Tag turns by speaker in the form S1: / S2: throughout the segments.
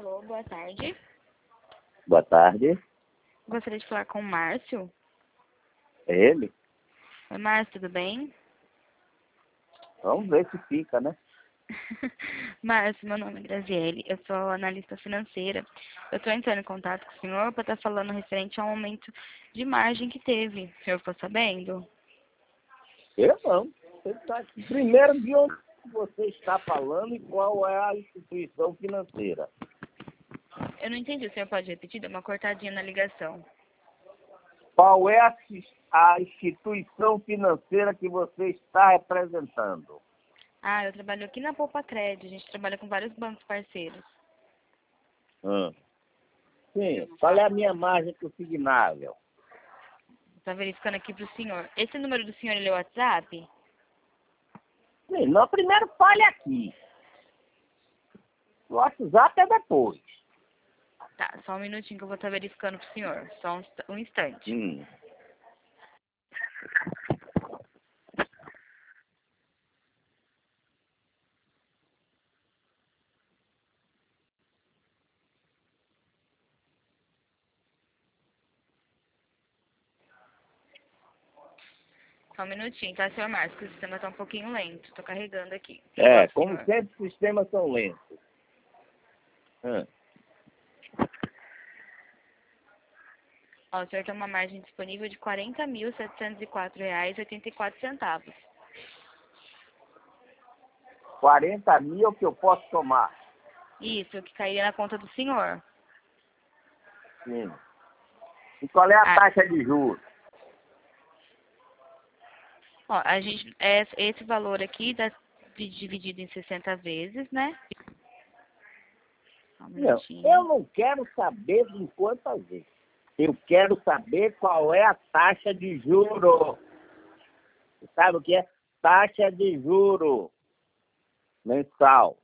S1: Alô, boa tarde.
S2: Boa tarde.
S1: Gostaria de falar com o Márcio.
S2: É ele?
S1: Oi, Márcio, tudo bem?
S2: Vamos ver se fica, né?
S1: Márcio, meu nome é Graziele, eu sou analista financeira. Eu estou entrando em contato com o senhor para estar falando referente ao aumento de margem que teve. O senhor ficou sabendo?
S2: Eu não. Você tá aqui. Primeiro, de onde você está falando e qual é a instituição financeira?
S1: Eu não entendi, o senhor pode repetir? Deu uma cortadinha na ligação.
S2: Qual é a instituição financeira que você está representando?
S1: Ah, eu trabalho aqui na Poupa Crédito, a gente trabalha com vários bancos parceiros.
S2: Sim. Qual é a minha margem consignável?
S1: Estou verificando aqui para o senhor. Esse número do senhor, ele é o WhatsApp?
S2: Sim, não, primeiro fale aqui. O WhatsApp é depois.
S1: Tá, só um minutinho que eu vou estar verificando para o senhor. Só um instante. Só um minutinho, tá, senhor Márcio? Que o sistema tá um pouquinho lento. Tô carregando aqui.
S2: Como sempre, os sistemas são lentos.
S1: Ó, o senhor tem uma margem disponível de R$ 40.704,84.
S2: 40 mil que eu posso tomar.
S1: Isso, que cairia na conta do senhor.
S2: Sim. E qual é a
S1: Ah,
S2: taxa de juros?
S1: ó, esse valor aqui tá dividido em 60 vezes, né? Só um
S2: Não,
S1: minutinho.
S2: eu não quero saber em quantas vezes. Eu quero saber qual é a taxa de juro. Você sabe o que é? Taxa de juro mensal.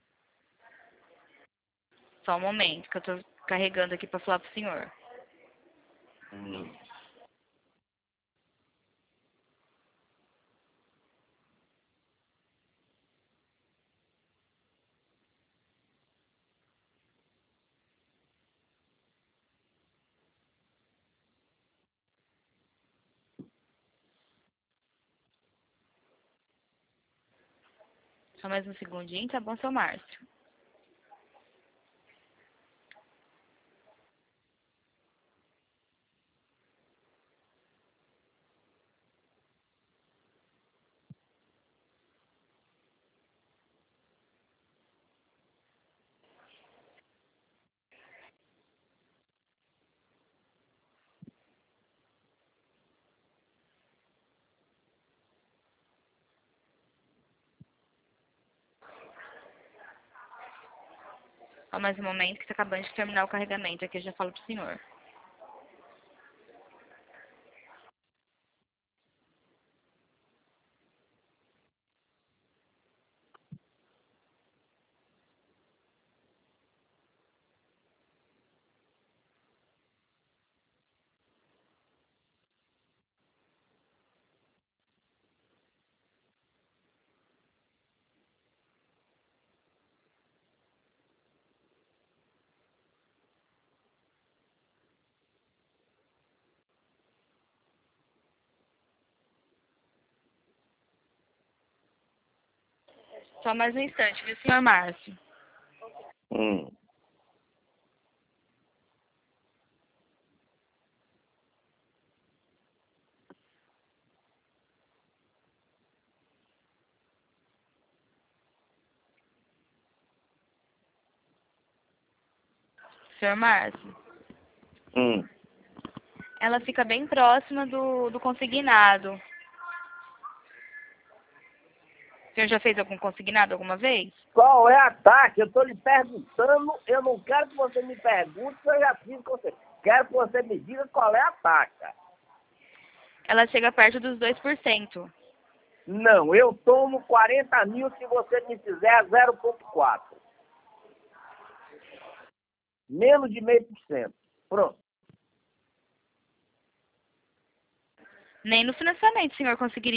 S1: Só um momento, que eu tô carregando aqui pra falar pro senhor. Só mais um segundinho, tá bom, seu Márcio? Só mais um momento que tá acabando de terminar o carregamento. Aqui eu já falo pro senhor. Só mais um instante, viu, senhor Márcio? Senhor Márcio, ela fica bem próxima do consignado. O senhor já fez algum consignado alguma vez?
S2: Qual é a taxa? Eu estou lhe perguntando, eu não quero que você me pergunte se eu já fiz com você. Quero que você me diga qual é a taxa.
S1: Ela chega perto dos 2%.
S2: Não, eu tomo 40 mil se você me fizer 0,4. Menos de 0,5%. Pronto.
S1: Nem no financiamento o senhor conseguiria